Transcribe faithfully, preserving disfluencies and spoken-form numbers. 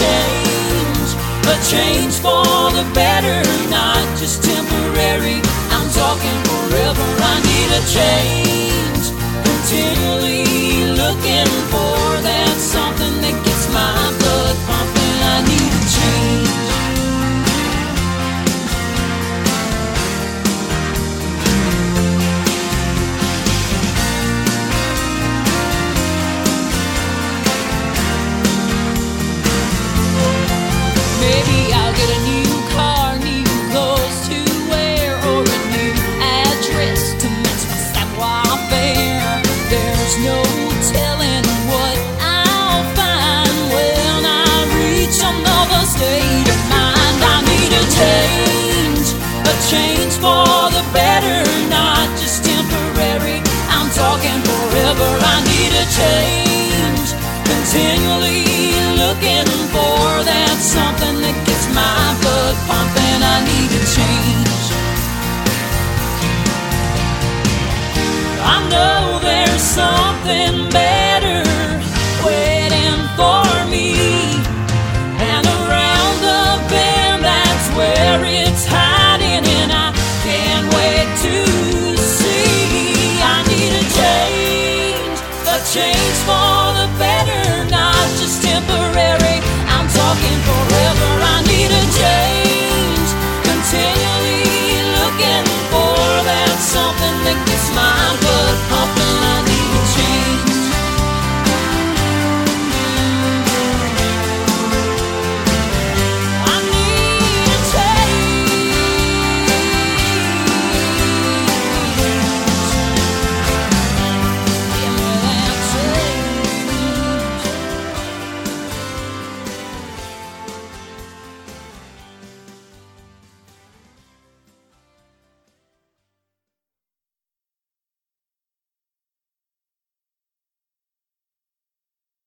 change, a change for the better, not just temporary. I'm talking forever. I need a change, continually looking for that something that gets my blood pumping. I need a change. Maybe I'll get a new car, new clothes to wear, or a new address to match my savoir-faire. There's no telling what I'll find when I reach another state of mind. I need a change, a change for the better, not just temporary. I'm talking forever. I need a